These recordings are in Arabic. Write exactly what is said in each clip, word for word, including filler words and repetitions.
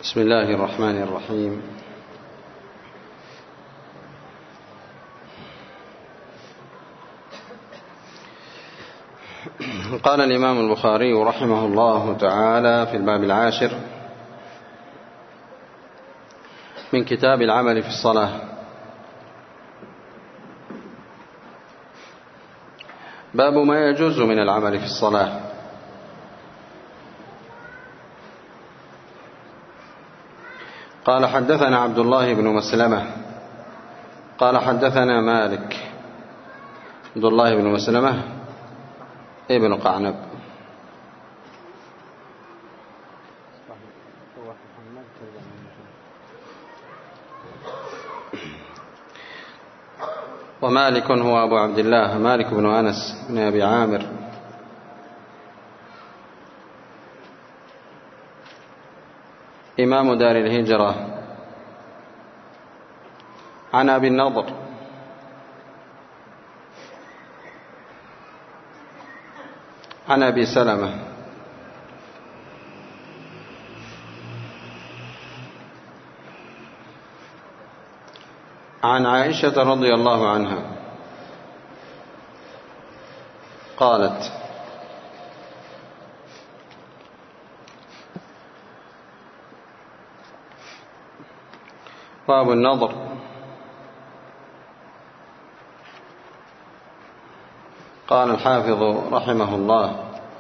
بسم الله الرحمن الرحيم. قال الإمام البخاري رحمه الله تعالى في الباب العاشر من كتاب العمل في الصلاة: باب ما يجوز من العمل في الصلاة. قال: حدثنا عبد الله بن مسلمة قال: حدثنا مالك. عبد الله بن مسلمة ابن قعنب. ومالك هو أبو عبد الله مالك بن أنس بن أبي عامر إمام دار الهجرة، عن أبي النضر عن أبي سلمة عن عائشة رضي الله عنها قالت: باب النظر. قال الحافظ رحمه الله: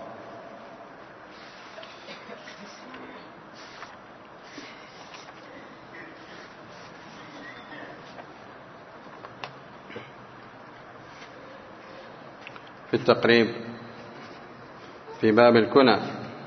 في التقريب في باب الكنى: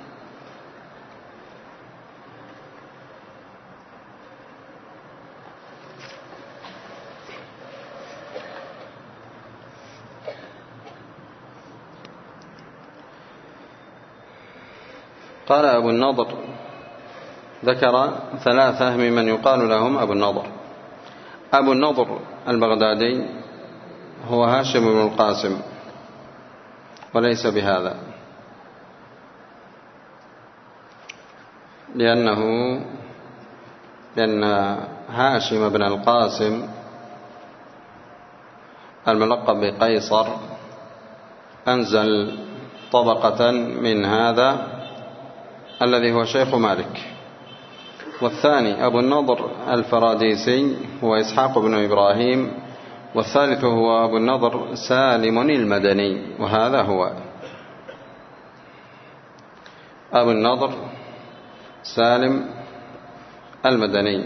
قال أبو النضر، ذكر ثلاثة ممن يقال لهم أبو النضر. أبو النضر البغدادي هو هاشم بن القاسم، وليس بهذا، لأنه لأن هاشم بن القاسم الملقب بقيصر أنزل طبقة من هذا الذي هو شيخ مالك. والثاني أبو النضر الفراديسي هو إسحاق بن إبراهيم. والثالث هو أبو النضر سالم المدني، وهذا هو أبو النضر سالم المدني.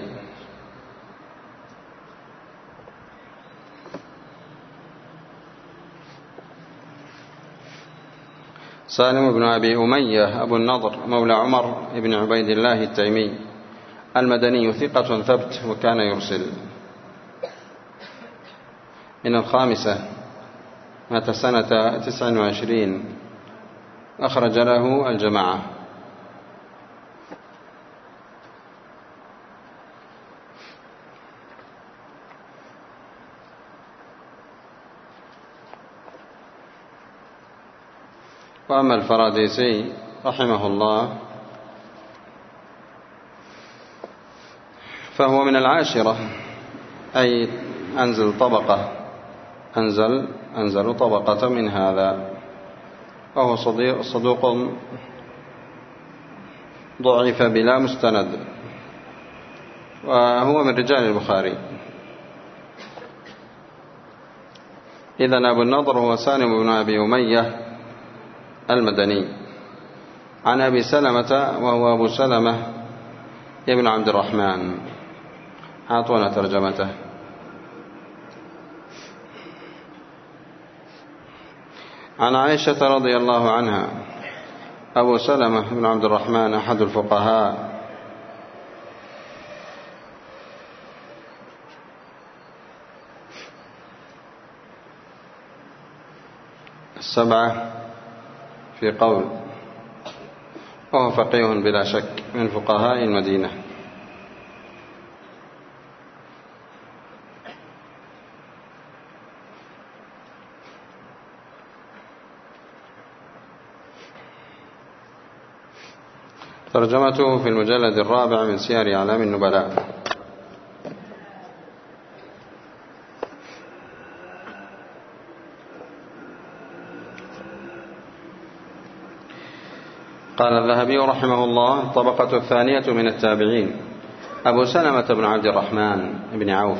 سالم بن أبي أمية أبو النضر مولى عمر بن عبيد الله التيمي المدني، ثقة ثبت، وكان يرسل. من الخامسة، مات سنة تسع وعشرين، أخرج له الجماعة. وأما الفراديسي رحمه الله فهو من العاشرة، أي أنزل طبقة أنزل أنزل طبقة من هذا، وهو صدوق ضعيف بلا مستند، وهو من رجال البخاري. إذن أبو النضر هو سالم بن أبي أمية المدني، عن أبي سلمة وهو أبو سلمة ابن عبد الرحمن. أعطونا ترجمته. عن عائشة رضي الله عنها. أبو سلمة بن عبد الرحمن أحد الفقهاء السبعة في قول، وهو فقيه بلا شك من فقهاء المدينة. ترجمته في المجلد الرابع من سير أعلام النبلاء. قال الذهبي رحمه الله: الطبقة الثانية من التابعين أبو سلمة بن عبد الرحمن بن عوف،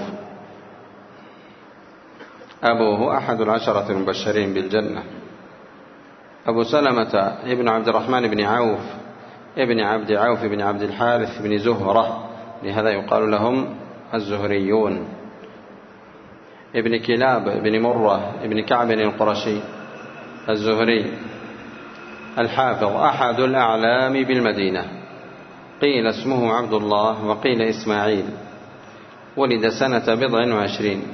أبوه أحد العشرة المبشرين بالجنة. أبو سلمة ابن عبد الرحمن بن عوف ابن عبد عوف بن عبد الحارث بن زهرة، لهذا يقال لهم الزهريون. ابن كلاب بن مرة ابن كعب القرشي الزهري الحافظ، أحد الأعلام بالمدينة، قيل اسمه عبد الله وقيل إسماعيل، ولد سنة بضع وعشرين،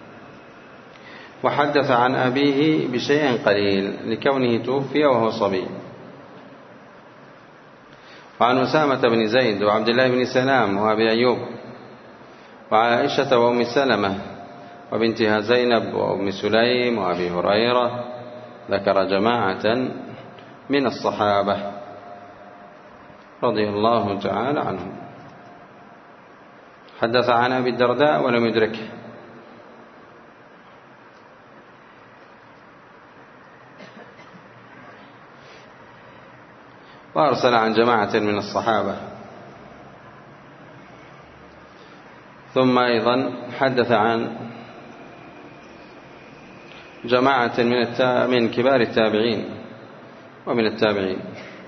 وحدث عن أبيه بشيء قليل لكونه توفي وهو صبي. وعن أسامة بن زيد وعبد الله بن سلام وأبي أيوب وعائشة وأم سلمة وبنتها زينب وأم سليم وأبي هريرة، ذكر جماعة من الصحابة رضي الله تعالى عنهم. حدث عن أبي الدرداء ولم يدركه. وأرسل عن جماعة من الصحابة. ثم أيضا حدث عن جماعة من, من كبار التابعين ومن التابعين.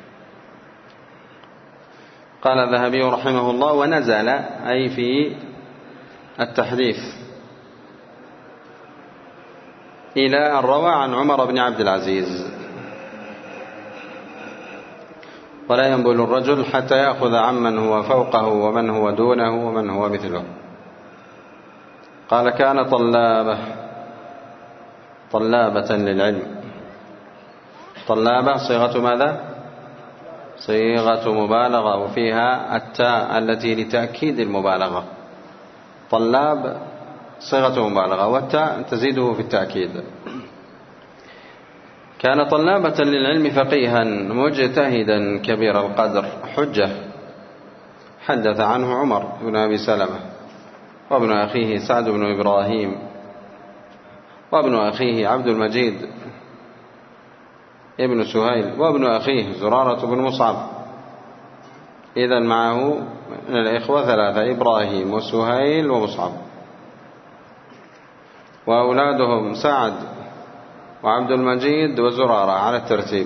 قال الذهبي رحمه الله: ونزل أي في التحديث إلى أن روى عن عمر بن عبد العزيز، ولا ينبل الرجل حتى يأخذ عمن هو فوقه ومن هو دونه ومن هو مثله. قال: كان طلابة طلابة للعلم. طلابة صيغة ماذا؟ صيغة مبالغة، وفيها التاء التي لتأكيد المبالغة. طلاب صيغة مبالغة، والتاء تزيده في التأكيد. كان طلابة للعلم فقيها مجتهدا كبير القدر حجة. حدث عنه عمر بن أبي سلمة وابن أخيه سعد بن إبراهيم وابن أخيه عبد المجيد ابن سهيل وابن أخيه زرارة بن مصعب. إذن معه من الإخوة ثلاثة: إبراهيم وسهيل ومصعب، وأولادهم سعد وعبد المجيد وزرارة على الترتيب.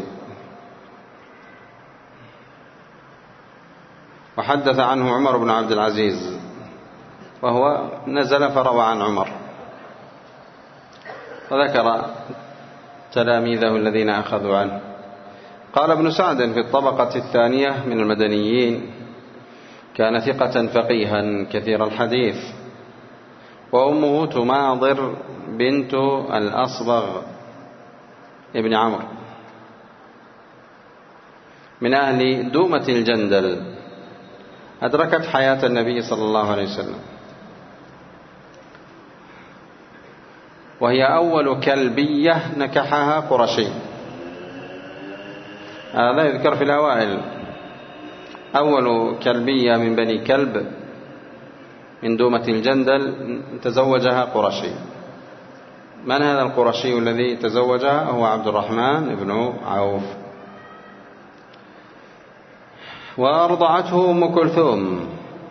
وحدث عنه عمر بن عبد العزيز، وهو نزل فروى عن عمر، وذكر تلاميذه الذين أخذوا عنه. قال ابن سعد في الطبقة الثانية من المدنيين: كان ثقة فقيها كثير الحديث، وأمه تماضر بنت الأصبغ ابن عمرو من أهل دومة الجندل، أدركت حياة النبي صلى الله عليه وسلم، وهي أول كلبية نكحها قرشي. هذا يذكر في الأوائل. أول كلبية من بني كلب من دومة الجندل تزوجها قرشي. من هذا القرشي الذي تزوجها؟ هو عبد الرحمن بن عوف. وأرضعته أم كلثوم،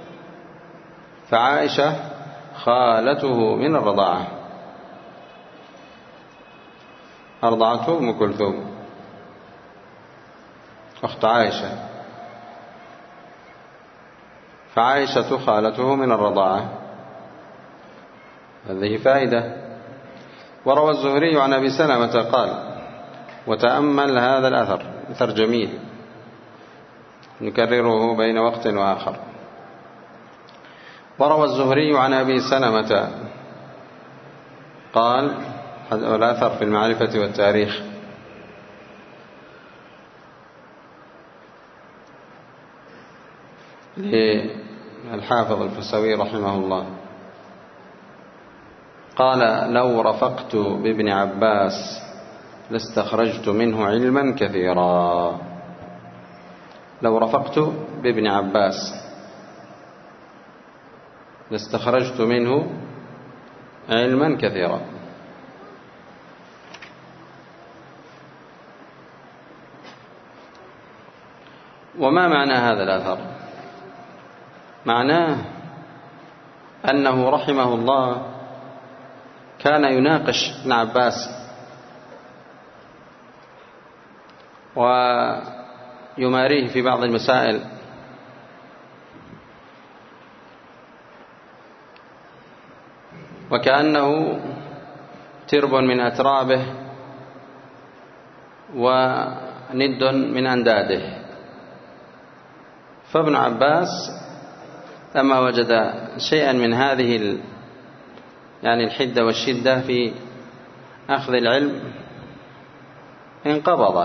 فعائشة خالته من الرضاعة، أرضعته أم كلثوم أخت عائشة، فعائشة خالته من الرضاعة. هذه فائدة. وروى الزهري عن أبي سلمة قال: وتأمل هذا الأثر، أثر جميل نكرره بين وقت وآخر. وروى الزهري عن أبي سلمة قال: والأثر في المعرفة والتاريخ: للحافظ الفسوي رحمه الله قال: لو رفقت بابن عباس لاستخرجت منه علما كثيرا. لو رفقت بابن عباس لاستخرجت منه علما كثيرا. وما معنى هذا الأثر؟ معناه أنه رحمه الله كان يناقش ابن عباس ويماريه في بعض المسائل، وكأنه ترب من أترابه وند من أنداده. فابن عباس لما وجد شيئا من هذه يعني الحدة والشدة في أخذ العلم انقبض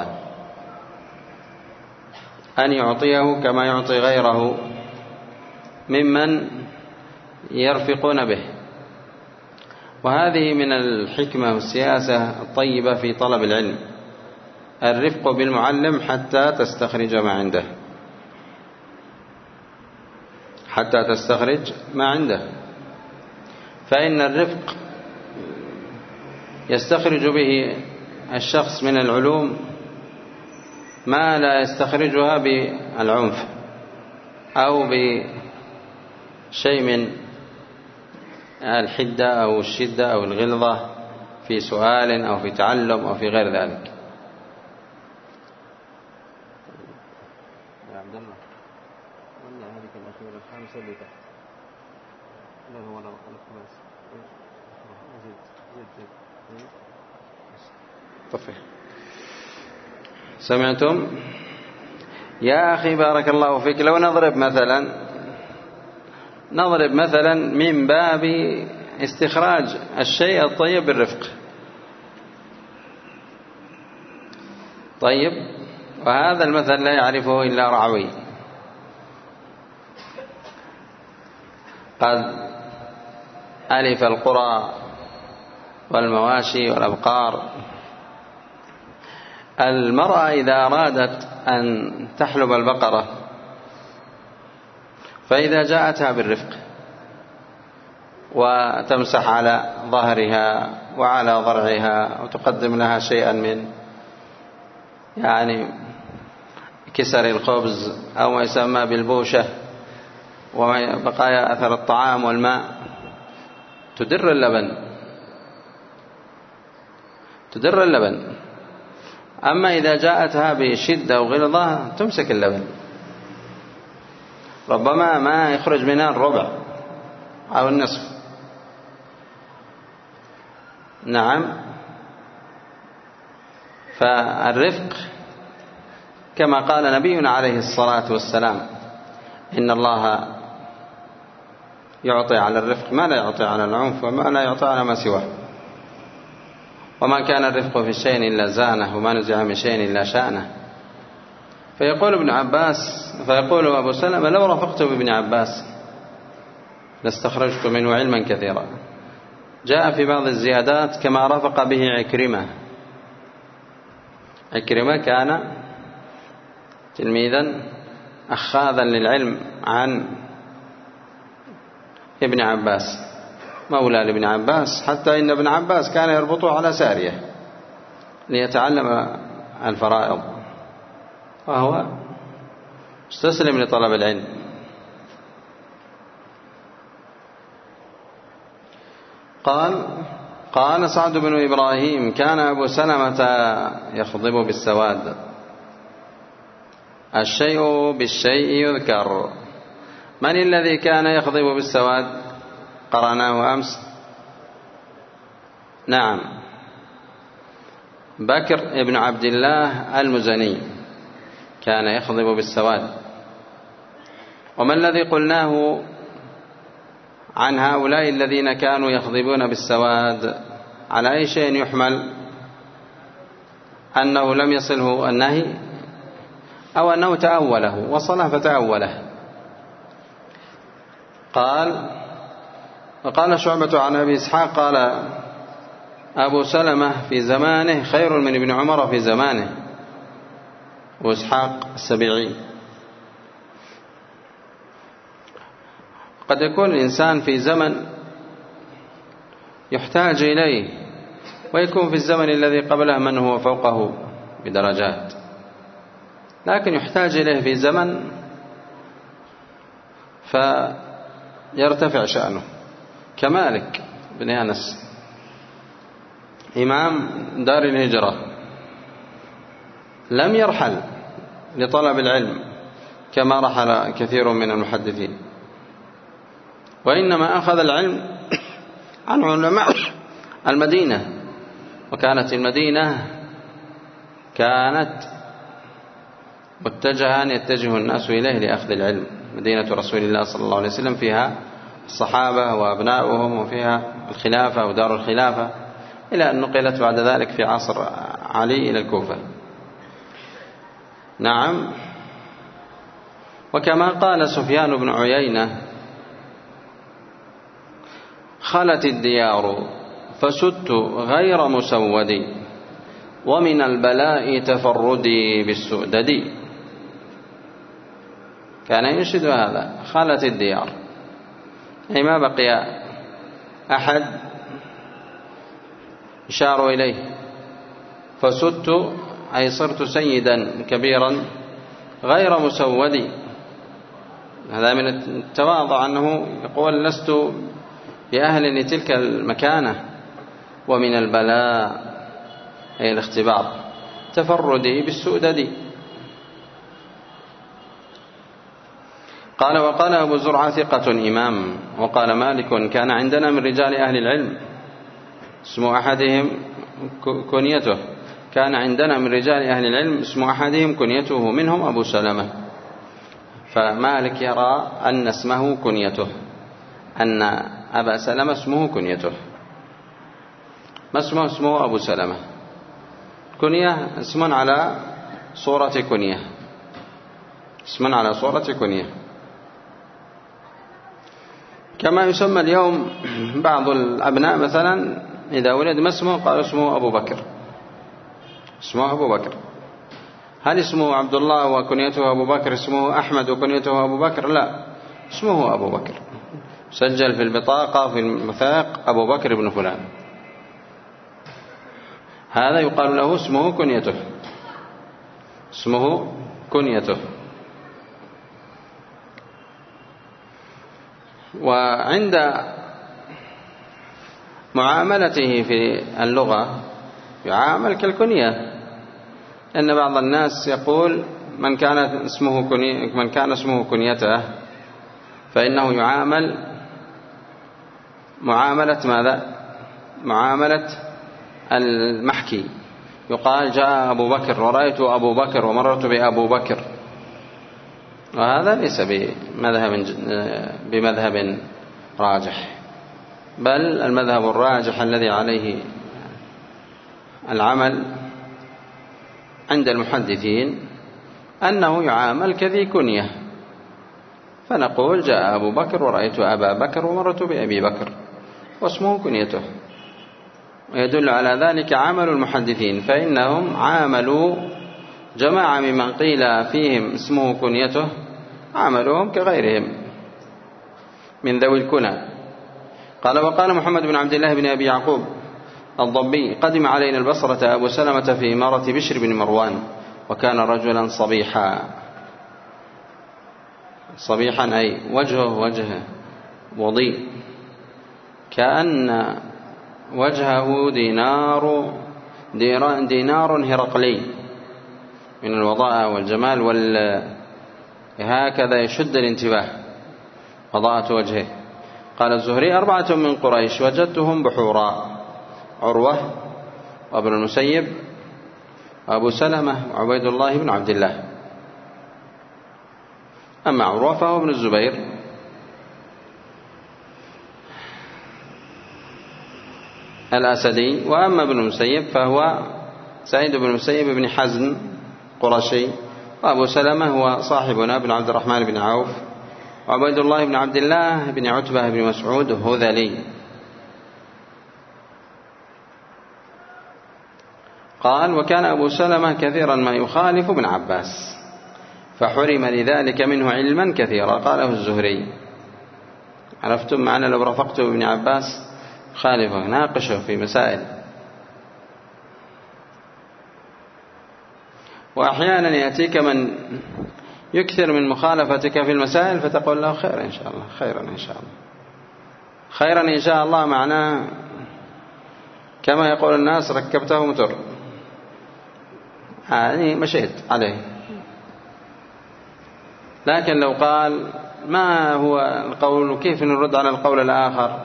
أن يعطيه كما يعطي غيره ممن يرفقون به. وهذه من الحكمة والسياسة الطيبة في طلب العلم، الرفق بالمعلم حتى تستخرج ما عنده، حتى تستخرج ما عنده. فإن الرفق يستخرج به الشخص من العلوم ما لا يستخرجها بالعنف أو بشيء من الحدة أو الشدة أو الغلظة في سؤال أو في تعلم أو في غير ذلك. يا عبد الله ولع هذه الأخيرة الخامسة اللي تحت. لا هو لا خلاص زيد زيد زيد طفي. سمعتم يا أخي بارك الله فيك؟ لو نضرب مثلا نضرب مثلا من باب استخراج الشيء الطيب بالرفق. طيب، وهذا المثل لا يعرفه إلا رعوي. قد ألف القرى والمواشي والأبقار. المرأة إذا أرادت أن تحلب البقرة فإذا جاءتها بالرفق وتمسح على ظهرها وعلى ضرعها وتقدم لها شيئا من يعني كسر الخبز أو ما يسمى بالبوشة وبقايا أثر الطعام والماء، تدر اللبن تدر اللبن. أما إذا جاءتها بشدة وغلظة تمسك اللبن، ربما ما يخرج منها الربع أو النصف. نعم، فالرفق كما قال نبينا عليه الصلاة والسلام إن الله يعطي على الرفق ما لا يعطي على العنف وما لا يعطي على ما سواه. وما كان الرفق في شيء إلا زانه وما نزع من شيء إلا شأنه. فيقول ابن عباس فيقول أبو سلمة لو رفقت بابن عباس لاستخرجت منه علما كثيرا. جاء في بعض الزيادات كما رفق به عكرمة. عكرمة كان تلميذا أخاذا للعلم عن ابن عباس مولى لابن عباس، حتى إن ابن عباس كان يربطه على سارية ليتعلم الفرائض، وهو استسلم لطلب العلم. قال قال سعد بن إبراهيم كان أبو سلمة يخضب بالسواد. الشيء بالشيء يذكر. من الذي كان يخضب بالسواد؟ قرأناه أمس. نعم، بكر ابن عبد الله المزني كان يخضب بالسواد. وما الذي قلناه عن هؤلاء الذين كانوا يخضبون بالسواد؟ على أي شيء يحمل؟ أنه لم يصله النهي أو أنه تأوله، وصله فتأوله. قال وقال شعبة عن أبي إسحاق قال أبو سلمة في زمانه خير من ابن عمر في زمانه، وإسحاق السبيعي. قد يكون الإنسان في زمن يحتاج إليه، ويكون في الزمن الذي قبله من هو فوقه بدرجات، لكن يحتاج إليه في زمن فيرتفع شأنه، كمالك بن أنس إمام دار الهجرة لم يرحل لطلب العلم كما رحل كثير من المحدثين، وإنما أخذ العلم عن علماء المدينة، وكانت المدينة كانت متجها يتجه الناس إليه لأخذ العلم. مدينة رسول الله صلى الله عليه وسلم فيها الصحابة وأبناؤهم، وفيها الخلافة ودار الخلافة، إلى أن نقلت بعد ذلك في عصر علي إلى الكوفة. نعم. وكما قال سفيان بن عيينة: خلت الديار فسدت غير مسودي، ومن البلاء تفردي بالسؤدد. كان ينشد هذا: خلت الديار، أي ما بقي أحد يشار إليه، فسدت أي صرت سيدا كبيرا غير مسودي. هذا من التواضع، أنه يقول: لست بأهل لتلك المكانة. ومن البلاء أي الاختبار تفردي بالسؤدد. قال: وقال أبو زرعة ثقة إمام. وقال مالك: كان عندنا من رجال أهل العلم اسم أحدهم كنيته كان عندنا من رجال أهل العلم اسم أحدهم كنيته، منهم أبو سلمة. فمالك يرى أن اسمه كنيته، أن أبا سلمة اسمه كنيته. ما اسمه؟ اسمه أبو سلمة. كنية اسم على صورة كنية، اسم على صورة كنية، كما يسمى اليوم بعض الأبناء مثلا إذا ولد ما اسمه قال اسمه أبو بكر، اسمه أبو بكر. هل اسمه عبد الله وكنيته أبو بكر اسمه أحمد وكنيته أبو بكر؟ لا، اسمه أبو بكر، سجل في البطاقة في الميثاق أبو بكر بن فلان، هذا يقال له اسمه كنيته، اسمه كنيته. وعند معاملته في اللغة يعامل كالكنية، أن بعض الناس يقول من كان اسمه كنية من كان اسمه كنيته فإنه يعامل معاملة ماذا؟ معاملة المحكي. يقال: جاء أبو بكر ورأيت أبو بكر ومررت بأبو بكر. وهذا ليس بمذهب بمذهب راجح، بل المذهب الراجح الذي عليه العمل عند المحدثين أنه يعامل كذي كنية، فنقول: جاء أبو بكر ورأيت أبا بكر ومررت بأبي بكر، واسمه كنيته. ويدل على ذلك عمل المحدثين، فإنهم عاملوا جماعة ممن قيل فيهم اسمه كنيته، عملوهم كغيرهم من ذوي الكنى. قال: وقال محمد بن عبد الله بن أبي يعقوب الضبي: قدم علينا البصرة أبو سلمة في إمارة بشر بن مروان، وكان رجلا صبيحا. صبيحا أي وجهه وجه وضيء، كأن وجهه دينار دينار هرقلي من الوضاءة والجمال، وهكذا يشد الانتباه وضاءة وجهه. قال الزهري: أربعة من قريش وجدتهم بحورا: عروة وابن المسيب وأبو سلمة وعبيد الله بن عبد الله. أما عروة فهو ابن الزبير، الأسدي، وأما ابن المسيب فهو سعيد بن المسيب بن حزن قرشي، وأبو سلمة هو صاحبنا بن عبد الرحمن بن عوف، وعبيد الله بن عبد الله بن عتبة بن مسعود هذلي. قال: وكان أبو سلمة كثيرا ما يخالف ابن عباس، فحرم لذلك منه علما كثيرا. قاله الزهري. عرفتم معنى لو رفقت ابن عباس خالفه ناقشه في مسائل. وأحيانا يأتيك من يكثر من مخالفتك في المسائل فتقول له خير إن شاء الله، خيرا إن شاء الله. خيرا إن شاء الله معناه كما يقول الناس ركبته متر، يعني مشيت عليه. لكن لو قال ما هو القول وكيف نرد على القول الآخر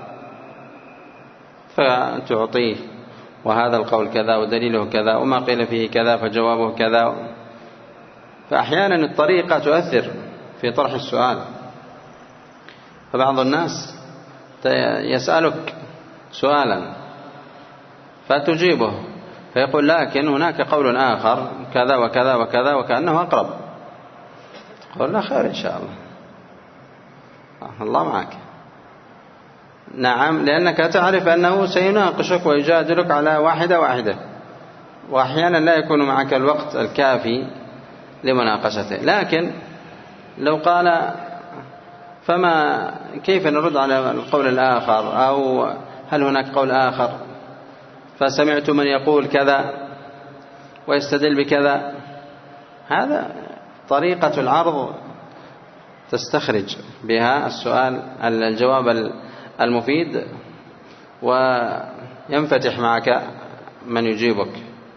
فتعطيه، وهذا القول كذا ودليله كذا وما قيل فيه كذا فجوابه كذا. فأحيانا الطريقة تؤثر في طرح السؤال. فبعض الناس يسألك سؤالا فتجيبه فيقول لكن هناك قول آخر كذا وكذا وكذا وكأنه أقرب. قل لا خير إن شاء الله، الله معك. نعم، لأنك تعرف أنه سيناقشك ويجادلك على واحدة واحدة، وأحيانا لا يكون معك الوقت الكافي لمناقشته. لكن لو قال فما كيف نرد على القول الآخر، أو هل هناك قول آخر فسمعت من يقول كذا ويستدل بكذا، هذا طريقة العرض تستخرج بها السؤال الجواب المفيد وينفتح معك من يجيبك.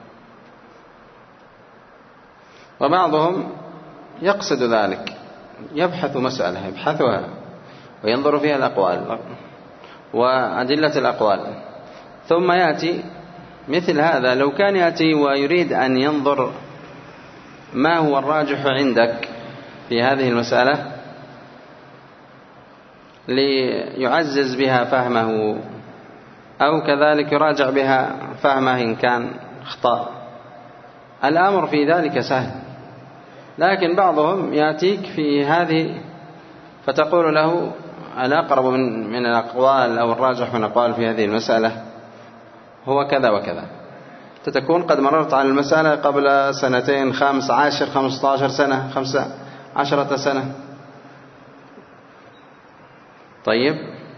وبعضهم يقصد ذلك، يبحث مسألة يبحثها وينظر فيها الأقوال وأدلة الأقوال، ثم يأتي مثل هذا. لو كان يأتي ويريد أن ينظر ما هو الراجح عندك في هذه المسألة ليعزز بها فهمه، أو كذلك يراجع بها فهمه إن كان خطأ، الأمر في ذلك سهل. لكن بعضهم يأتيك في هذه فتقول له الأقرب من, من الأقوال أو الراجح من الأقوال في هذه المسألة هو كذا وكذا. تكون قد مررت على المسألة قبل سنتين، خمس عشر خمسة عشر سنة، خمسة عشرة سنة. طيب،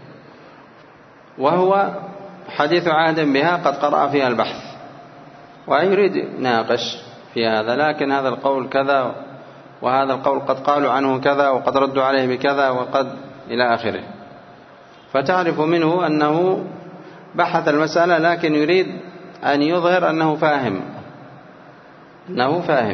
وهو حديث عهد بها قد قرأ فيها البحث ويريد يناقش في هذا، لكن هذا القول كذا وهذا القول قد قالوا عنه كذا وقد ردوا عليه بكذا وقد إلى آخره. فتعرف منه أنه بحث المسألة لكن يريد أن يظهر أنه فاهم أنه فاهم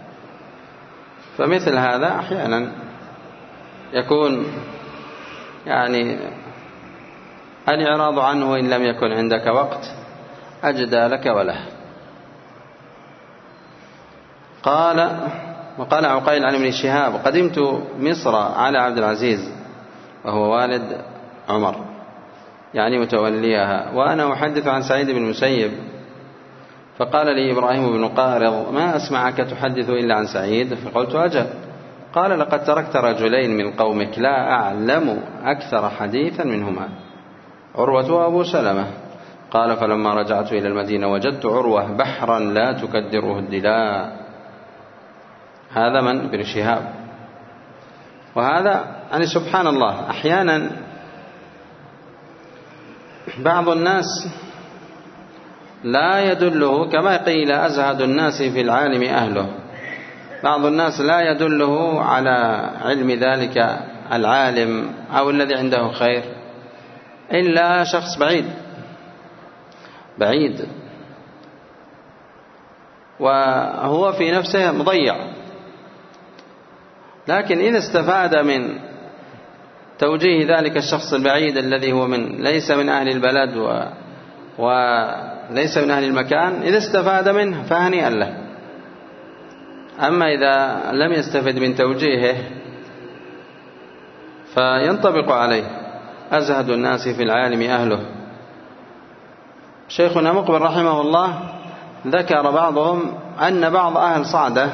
فمثل هذا أحيانا يكون يعني الإعراض عنه إن لم يكن عندك وقت أجدى لك وله. قال وقال عقيل عن ابن شهاب: قدمت مصر على عبد العزيز وهو والد عمر يعني متوليها، وأنا أحدث عن سعيد بن المسيب، فقال لي إبراهيم بن قارض: ما أسمعك تحدث إلا عن سعيد؟ فقلت: أجل. قال: لقد تركت رجلين من قومك لا أعلم أكثر حديثا منهما، عروة وأبو سلمة. قال: فلما رجعت إلى المدينة وجدت عروة بحرا لا تكدره الدلاء. هذا من ابن شهاب. وهذا يعني سبحان الله، أحيانا بعض الناس لا يدله، كما قيل: أزهد الناس في العالم أهله. بعض الناس لا يدله على علم ذلك العالم أو الذي عنده خير إلا شخص بعيد بعيد وهو في نفسه مضيع. لكن إذا استفاد من توجيه ذلك الشخص البعيد الذي هو من ليس من أهل البلد و وليس من أهل المكان، إذا استفاد منه فهنيئا له. أما إذا لم يستفد من توجيهه فينطبق عليه: أزهد الناس في العالم أهله. شيخنا مقبل رحمه الله ذكر بعضهم أن بعض أهل صعدة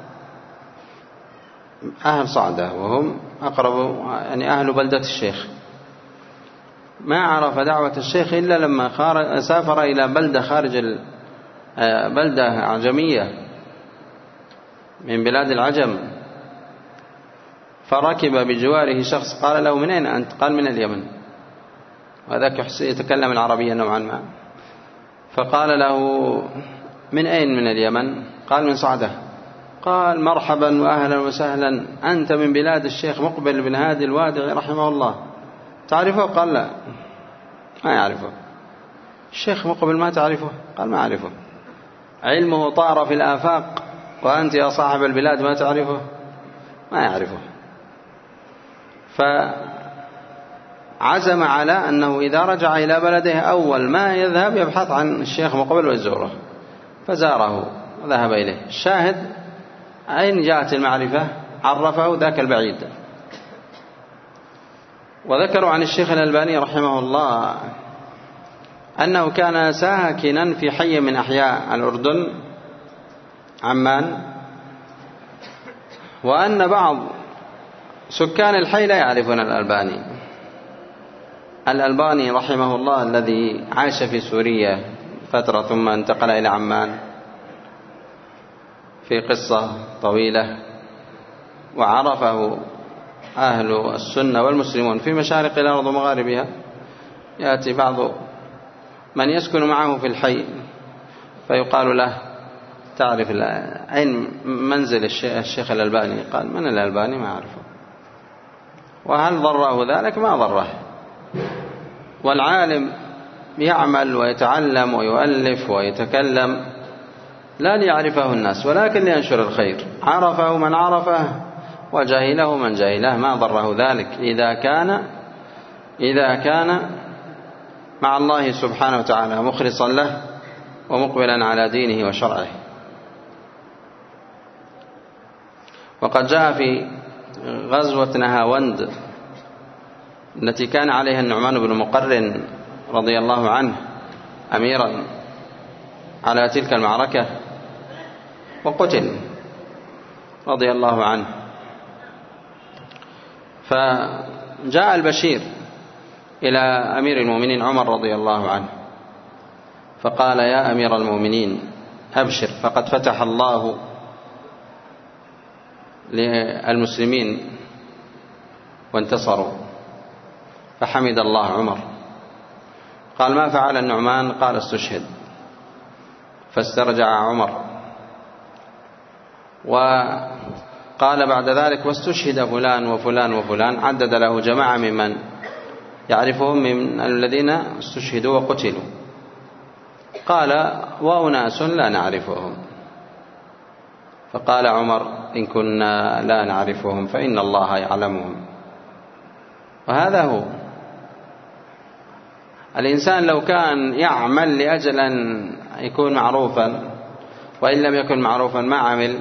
أهل صعدة وهم أقرب يعني أهل بلدة الشيخ ما عرف دعوة الشيخ إلا لما سافر إلى بلدة خارج بلدة عجمية من بلاد العجم، فركب بجواره شخص قال له: من أين أنت؟ قال: من اليمن. وذاك يتكلم العربية نوعا ما، فقال له: من أين من اليمن؟ قال: من صعدة. قال: مرحبا وأهلا وسهلا، أنت من بلاد الشيخ مقبل بن هادي الوادعي رحمه الله، تعرفه؟ قال: لا، ما يعرفه. الشيخ مقبل ما تعرفه؟ قال: ما أعرفه. علمه طار في الآفاق وأنت يا صاحب البلاد ما تعرفه؟ ما يعرفه. فعزم على أنه إذا رجع إلى بلده أول ما يذهب يبحث عن الشيخ مقبل ويزوره، فزاره وذهب إليه. الشاهد أين جاءت المعرفة؟ عرفه ذاك البعيد. وذكروا عن الشيخ الألباني رحمه الله أنه كان ساكنا في حي من أحياء الأردن عمان، وأن بعض سكان الحي لا يعرفون الألباني. الألباني رحمه الله الذي عاش في سوريا فترة ثم انتقل إلى عمان في قصة طويلة، وعرفه أهل السنة والمسلمون في مشارق الأرض ومغاربها. يأتي بعض من يسكن معه في الحي فيقال له: تعرف أين منزل الشيخ الألباني؟ قال: من الألباني؟ ما أعرفه. وهل ضره ذلك؟ ما ضره. والعالم يعمل ويتعلم ويؤلف ويتكلم لا ليعرفه الناس ولكن لينشر الخير، عرفه من عرفه وجهله من جهله، ما ضره ذلك إذا كان إذا كان مع الله سبحانه وتعالى مخلصا له ومقبلا على دينه وشرعه. وقد جاء في غزوة نهاوند التي كان عليها النعمان بن مقرن رضي الله عنه أميرا على تلك المعركة، وقتل رضي الله عنه. فجاء البشير إلى أمير المؤمنين عمر رضي الله عنه فقال: يا أمير المؤمنين أبشر، فقد فتح الله للمسلمين وانتصروا. فحمد الله عمر. قال: ما فعل النعمان؟ قال: استشهد. فاسترجع عمر، وقال بعد ذلك: واستشهد فلان وفلان وفلان، عدد له جماعة ممن يعرفهم من الذين استشهدوا وقتلوا. قال: وأناس لا نعرفهم. فقال عمر: إن كنا لا نعرفهم فإن الله يعلمهم. وهذا هو الإنسان، لو كان يعمل لأجل أن يكون معروفا وإن لم يكن معروفا ما عمل،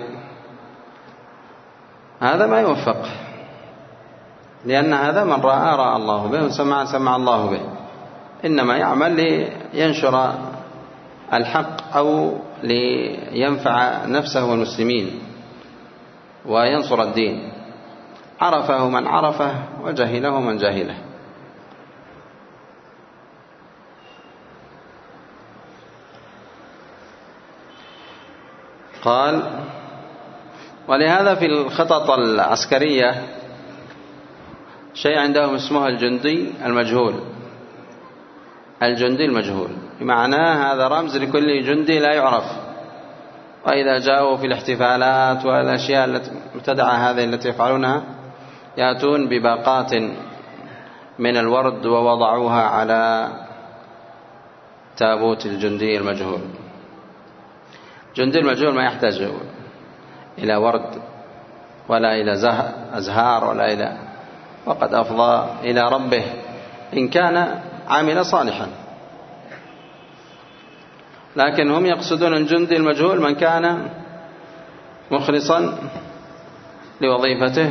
هذا ما يوفق، لأن هذا من رأى رأى الله به، وسمع سمع الله به. إنما يعمل لينشر الحق أو لينفع نفسه والمسلمين وينصر الدين. عرفه من عرفه وجهله من جهله. قال: ولهذا في الخطط العسكرية شيء عندهم اسمه الجندي المجهول. الجندي المجهول بمعنى هذا رمز لكل جندي لا يعرف. وإذا جاءوا في الاحتفالات والأشياء المبتدعة هذه التي يفعلونها يأتون بباقات من الورد ووضعوها على تابوت الجندي المجهول. الجندي المجهول ما يحتاج إلى ورد ولا إلى أزهار ولا إلى، وقد أفضى إلى ربه إن كان عامل صالحا. لكن هم يقصدون الجندي المجهول من كان مخلصا لوظيفته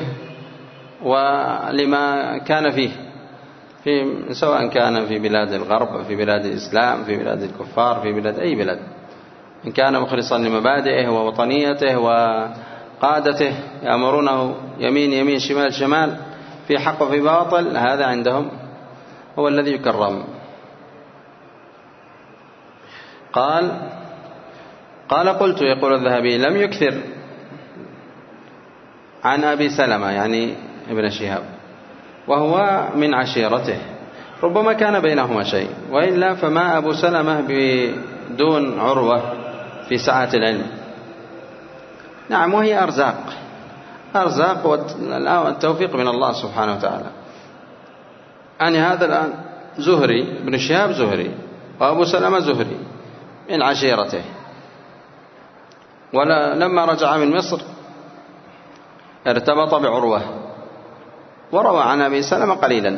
ولما كان فيه، في سواء كان في بلاد الغرب، في بلاد الإسلام، في بلاد الكفار، في بلاد أي بلاد، إن كان مخلصا لمبادئه ووطنيته وقادته يأمرونه يمين يمين شمال شمال في حق وفي باطل، هذا عندهم هو الذي يكرم. قال قال قلت، يقول الذهبي، لم يكثر عن أبي سلمة، يعني بن شهاب وهو من عشيرته، ربما كان بينهما شيء، وإلا فما أبو سلمة بدون عروة في سعة العلم. نعم، وهي أرزاق أرزاق والتوفيق من الله سبحانه وتعالى. يعني هذا الآن زهري بن شهاب زهري، وأبو سلمة زهري من عشيرته، ولما رجع من مصر ارتبط بعروة وروى عن أبي سلمة قليلا.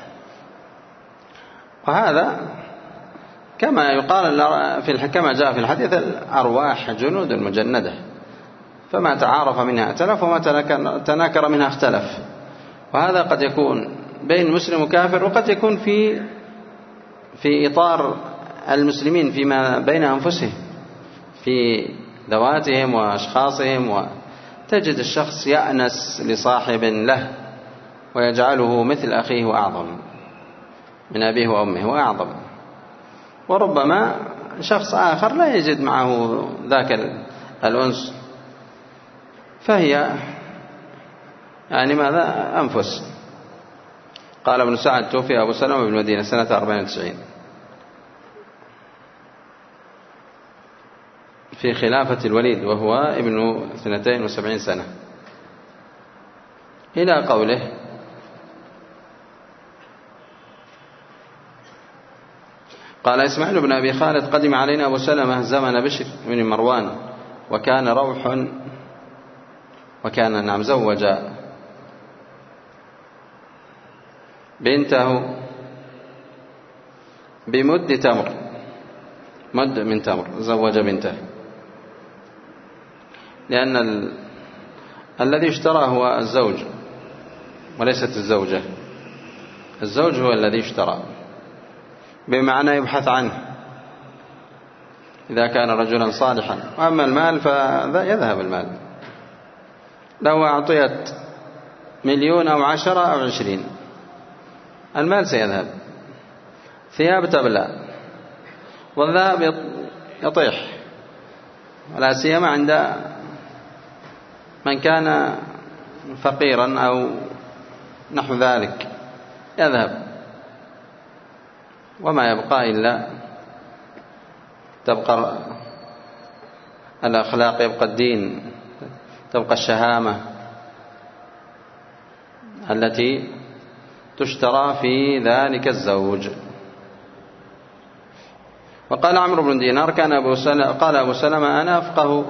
وهذا كما يقال في كما جاء في الحديث: الأرواح جنود مجندة، فما تعارف منها ائتلف وما تناكر منها اختلف. وهذا قد يكون بين مسلم وكافر، وقد يكون في في إطار المسلمين فيما بين أنفسهم في ذواتهم وأشخاصهم. وتجد الشخص يأنس لصاحب له ويجعله مثل أخيه وأعظم من أبيه وأمه وأعظم، وربما شخص آخر لا يجد معه ذاك الأنس، فهي يعني ماذا أنفس. قال ابن سعد: توفي أبو سلمة بالمدينة سنة أربعين وتسعين في خلافة الوليد، وهو ابن اثنتين وسبعين سنة، إلى قوله: قال إسماعيل بن أبي خالد: قدم علينا أبو سلمة زمن بشر بن مروان، وكان روح وكان نعم زوج بنته بمد تمر، مد من تمر زوج بنته، لأن ال... الذي اشترى هو الزوج وليست الزوجة. الزوج هو الذي اشترى، بمعنى يبحث عنه إذا كان رجلا صالحا. وأما المال فذا يذهب المال، لو أعطيت مليون أو عشرة أو عشرين المال سيذهب. ثياب تبلى والذهب يطيح، ولا سيما عند من كان فقيرا أو نحو ذلك، يذهب وما يبقى إلا تبقى الأخلاق، يبقى الدين، تبقى الشهامة التي تشترى في ذلك الزوج. وقال عمرو بن دينار: كان أبو سلمة قال أبو سلمة: أنا أفقه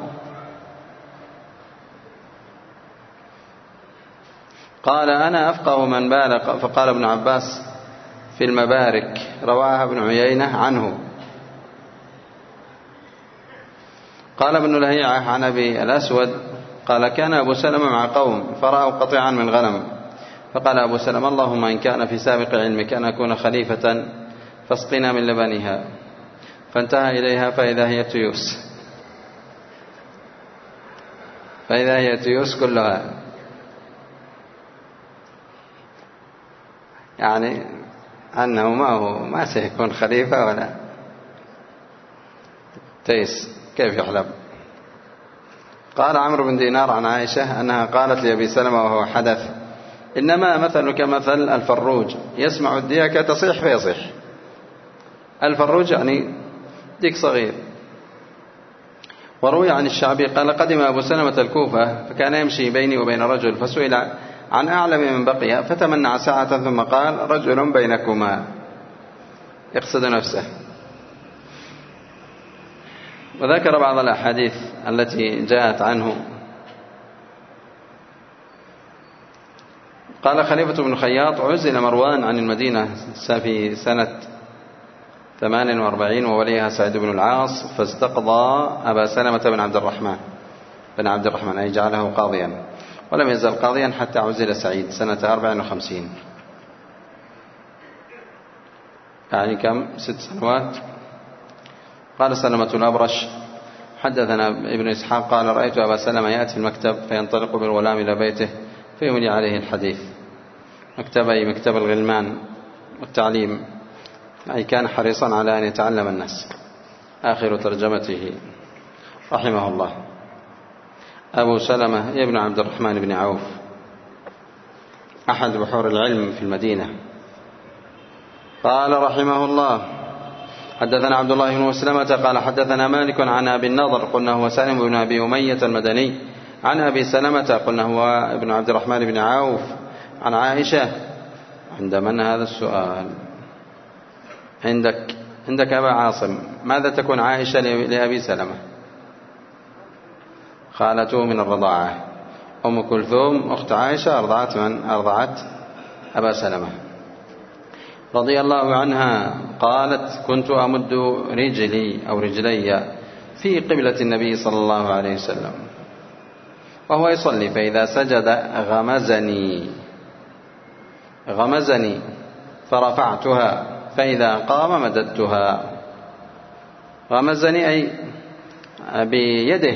قال أنا أفقه من بالغ. فقال ابن عباس في المبارك، رواها ابن عيينة عنه. قال ابن لهيعة عن أبي الأسود قال: كان أبو سلمة مع قوم فرأوا قطيعا من غنم، فقال أبو سلمة: اللهم إن كان في سابق علمك أن أكون خليفة فاسقنا من لبنها. فانتهى إليها فإذا هي تيوس فإذا هي تيوس كلها، يعني أنه ما هو ما سيكون خليفة ولا تيس، كيف يحلب. قال عمرو بن دينار عن عائشة أنها قالت لأبي سلمة وهو حدث: إنما مثلك مثل الفروج يسمع الديك تصيح فيصيح. الفروج يعني ديك صغير. وروي عن الشعبي قال: قدم أبو سلمة الكوفة فكان يمشي بيني وبين رجل، فسئل عن أعلم من بقي فتمنع ساعة ثم قال: رجل بينكما، يقصد نفسه. وذكر بعض الأحاديث التي جاءت عنه. قال خليفة بن خياط: عزل مروان عن المدينة في سنة ثمان وأربعين ووليها سعيد بن العاص، فاستقضى أبا سلمة بن عبد الرحمن بن عبد الرحمن أي جعله قاضيا، ولم يزل قاضيا حتى عزل سعيد سنة أربع وخمسين، يعني كم ست سنوات. قال سلمة الأبرش: حدثنا ابن إسحاق قال: رأيت أبا سلمة يأتي المكتب فينطلق بالغلام إلى بيته فيملي عليه الحديث. مكتب أي مكتب الغلمان والتعليم، أي كان حريصا على أن يتعلم الناس. آخر ترجمته رحمه الله. أبو سلمة ابن عبد الرحمن بن عوف أحد بحور العلم في المدينة. قال رحمه الله: حدثنا عبد الله بن مسلمة قال حدثنا مالك عن أبي النضر قلنا هو سالم بن أبي أمية المدني عن أبي سلمة قلنا هو ابن عبد الرحمن بن عوف عن عائشة. عند من هذا السؤال؟ عندك عندك أبا عاصم. ماذا تكون عائشة لأبي سلمة؟ خالته من الرضاعة. أم كلثوم أخت عائشة أرضعت من؟ أرضعت أبا سلمة رضي الله عنها. قالت: كنت أمد رجلي أو رجلي في قبلة النبي صلى الله عليه وسلم وهو يصلي، فإذا سجد غمزني غمزني فرفعتها، فإذا قام مددتها. غمزني أي بيده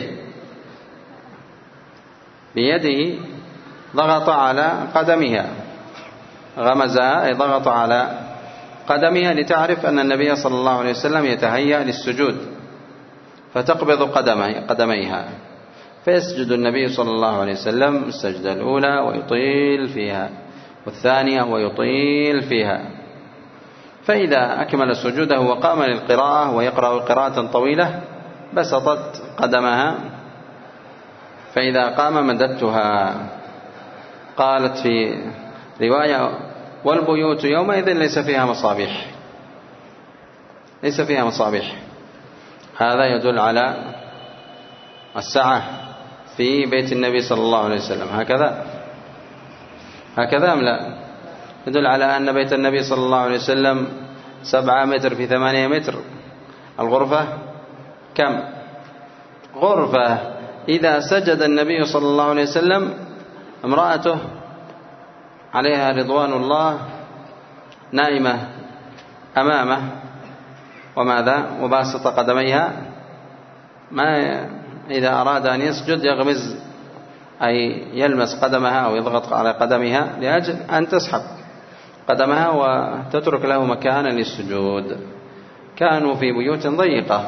بيده ضغط على قدمها. غمزها أي ضغط على قدمها لتعرف أن النبي صلى الله عليه وسلم يتهيأ للسجود، فتقبض قدميها، فيسجد النبي صلى الله عليه وسلم السجدة الأولى ويطيل فيها، والثانية ويطيل فيها، فإذا أكمل سجوده وقام للقراءة ويقرأ قراءة طويلة بسطت قدمها، فإذا قام مددتها. قالت في رواية: والبيوت يومئذ ليس فيها مصابيح ليس فيها مصابيح. هذا يدل على السعة في بيت النبي صلى الله عليه وسلم. هكذا هكذا أم لا؟ يدل على أن بيت النبي صلى الله عليه وسلم سبعة متر في ثمانية متر. الغرفة كم؟ غرفة إذا سجد النبي صلى الله عليه وسلم امرأته عليها رضوان الله نائمة أمامه، وماذا؟ وباسط قدميها. ما إذا أراد أن يسجد يغمز أي يلمس قدمها أو يضغط على قدمها لأجل أن تسحب قدمها وتترك له مكانا للسجود. كانوا في بيوت ضيقة،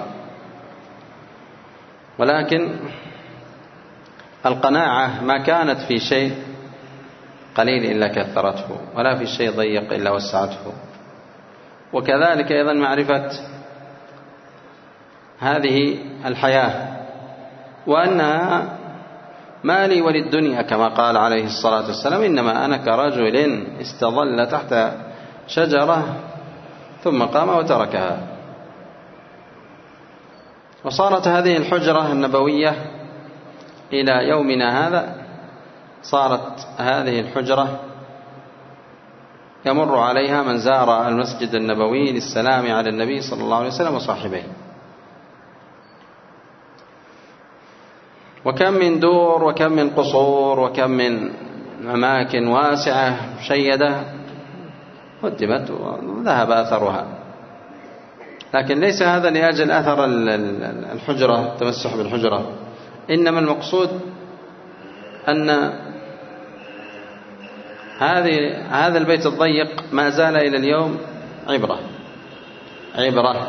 ولكن القناعة ما كانت في شيء قليل إلا كثرته، ولا في شيء ضيق إلا وسعته. وكذلك أيضا معرفة هذه الحياة وأنها ما لي وللدنيا، كما قال عليه الصلاة والسلام: إنما أنا كرجل استظل تحت شجرة ثم قام وتركها. وصارت هذه الحجرة النبوية إلى يومنا هذا، صارت هذه الحجرة يمر عليها من زار المسجد النبوي للسلام على النبي صلى الله عليه وسلم وصاحبه. وكم من دور وكم من قصور وكم من أماكن واسعة شيدة هدمت وذهب أثرها، لكن ليس هذا لأجل أثر الحجرة، التمسح بالحجرة، إنما المقصود أن هذه هذا البيت الضيق ما زال إلى اليوم عبرة عبرة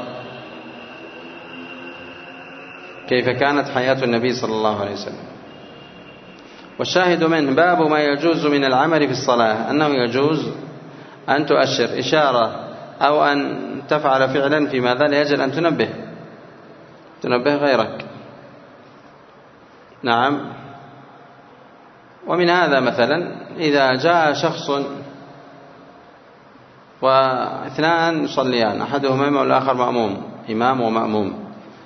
كيف كانت حياة النبي صلى الله عليه وسلم. والشاهد منه باب ما يجوز من العمل في الصلاة، أنه يجوز أن تؤشر إشارة أو أن تفعل فعلا في ماذا لأجل أن تنبه تنبه غيرك. نعم. ومن هذا مثلا إذا جاء شخص واثنان يصليان، أحدهما إمام والآخر مأموم، إمام ومأموم،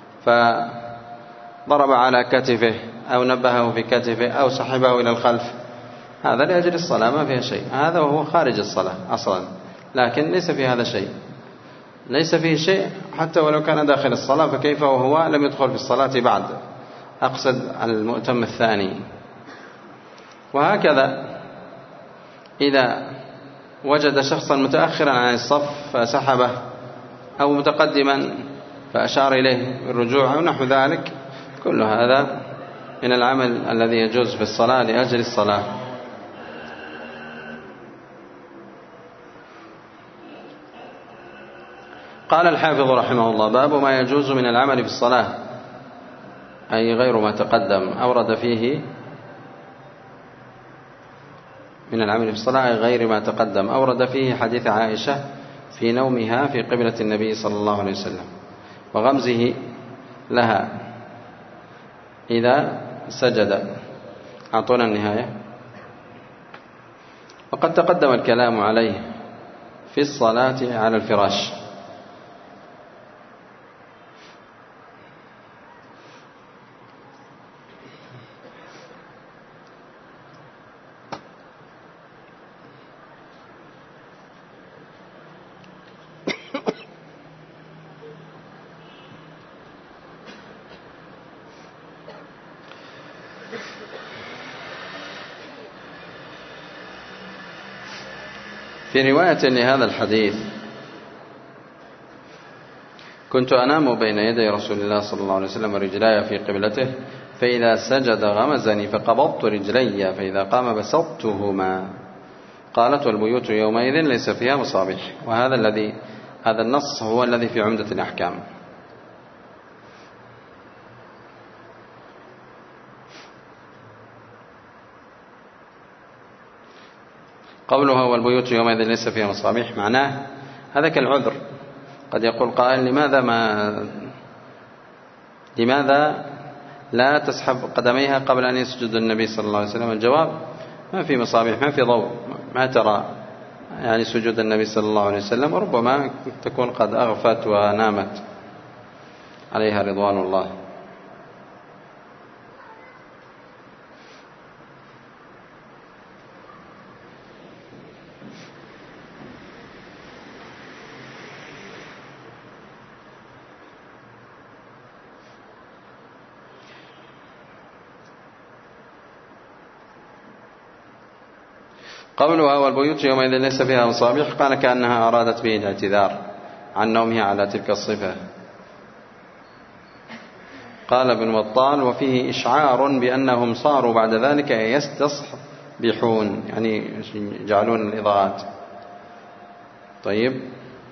فضرب على كتفه أو نبهه في كتفه أو سحبه إلى الخلف، هذا لأجل الصلاة ما فيه شيء، هذا وهو خارج الصلاة أصلا، لكن ليس في هذا شيء ليس فيه شيء حتى ولو كان داخل الصلاة، فكيف وهو لم يدخل في الصلاة بعد، أقصد المؤتم الثاني. وهكذا إذا وجد شخصا متأخرا عن الصف فسحبه أو متقدما فأشار إليه بالرجوع أو نحو ذلك، كل هذا من العمل الذي يجوز في الصلاة لأجل الصلاة. قال الحافظ رحمه الله: باب ما يجوز من العمل في الصلاة، أي غير ما تقدم. أورد فيه من العمل في الصلاة غير ما تقدم. أورد فيه حديث عائشة في نومها في قبلة النبي صلى الله عليه وسلم وغمزه لها إذا سجد. أعطونا النهاية. وقد تقدم الكلام عليه في الصلاة على الفراش. في رواية لهذا الحديث: كنت أنام بين يدي رسول الله صلى الله عليه وسلم ورجلاي في قبلته، فإذا سجد غمزني فقبضت رجلي، فإذا قام بسطتهما. قالت: والبيوت يومئذ ليس فيها مصابيح. وهذا الذي هذا النص هو الذي في عمدة الأحكام. قولها والبيوت يومئذ ليس فيها مصابيح معناه هذا كالعذر. قد يقول قائل: لماذا ما لماذا لا تسحب قدميها قبل أن يسجد النبي صلى الله عليه وسلم؟ الجواب: ما في مصابيح، ما في ضوء، ما ترى يعني سجود النبي صلى الله عليه وسلم، وربما تكون قد أغفت ونامت عليها رضوان الله. قولها والبيوت يومئذ ليس فيها مصابيح قال كأنها أرادت به الاعتذار عن نومها على تلك الصفة. قال ابن بطال: وفيه إشعار بأنهم صاروا بعد ذلك يستصبحون، يعني يجعلون الإضاءات. طيب،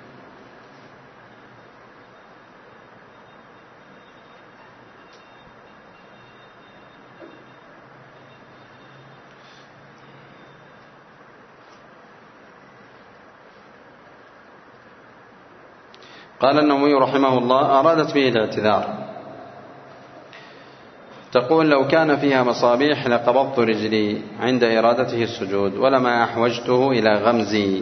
قال النووي رحمه الله: أرادت به الاعتذار. تقول: لو كان فيها مصابيح لقبضت رجلي عند إرادته السجود ولما أحوجته إلى غمزي.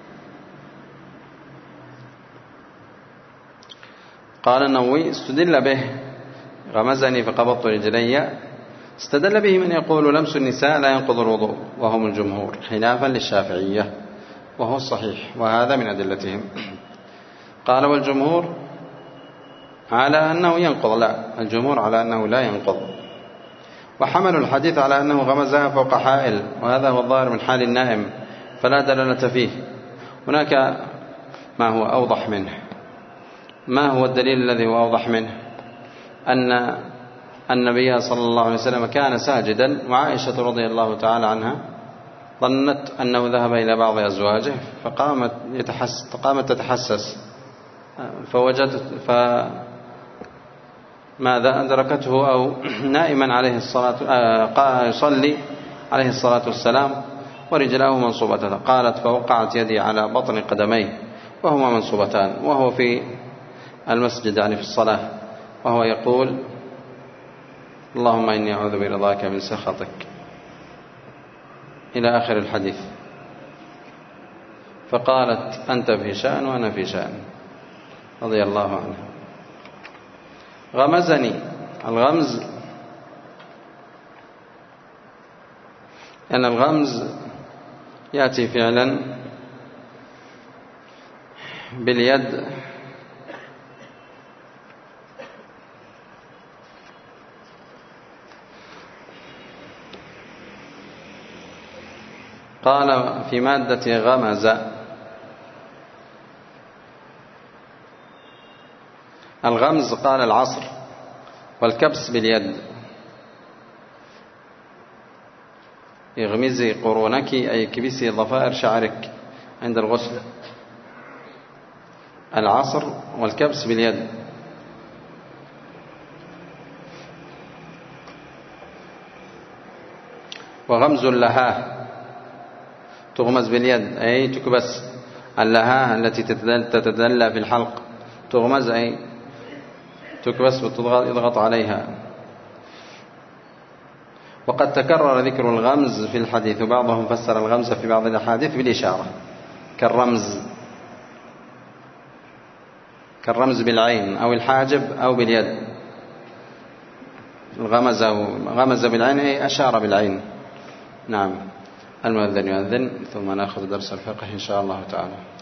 قال النووي: استدل به غمزني فقبضت رجلي، استدل به من يقول لمس النساء لا ينقض الوضوء وهم الجمهور، خلافا للشافعية، وهو الصحيح، وهذا من أدلتهم. قال: والجمهور على أنه ينقض. لا، الجمهور على أنه لا ينقض، وحملوا الحديث على أنه غمزها فوق حائل، وهذا هو الظاهر من حال النائم فلا دلالة فيه. هناك ما هو أوضح منه. ما هو الدليل الذي هو أوضح منه؟ أن النبي صلى الله عليه وسلم كان ساجدا، وعائشة رضي الله تعالى عنها ظنت أنه ذهب إلى بعض أزواجه فقامت يتحسس قامت تتحسس، فوجدت فماذا أدركته أو نائما عليه الصلاة يصلي عليه الصلاة والسلام ورجلاه منصوبتان. قالت: فوقعت يدي على بطن قدميه وهما منصوبتان، وهو في المسجد يعني في الصلاة، وهو يقول: اللهم إني أعوذ برضاك من سخطك، إلى آخر الحديث. فقالت: أنت في شأن وأنا في شأن، رضي الله عنه. غمزني، الغمز أن الغمز يأتي فعلا باليد قال في مادة غمز. الغمز قال العصر، والكبس باليد. اغمزي قرونك أي كبسي ضفائر شعرك عند الغسل. العصر والكبس باليد. وغمز اللهاه تغمز باليد أي تكبس. اللهاء التي تتدلى في الحلق تغمز أي تكبس وتضغط عليها. وقد تكرر ذكر الغمز في الحديث، وبعضهم فسر الغمز في بعض الأحاديث بالإشارة كالرمز كالرمز بالعين أو الحاجب أو باليد. الغمز أو غمز بالعين أي أشار بالعين. نعم. المؤذن يؤذن ثم نأخذ درس الفقه إن شاء الله تعالى.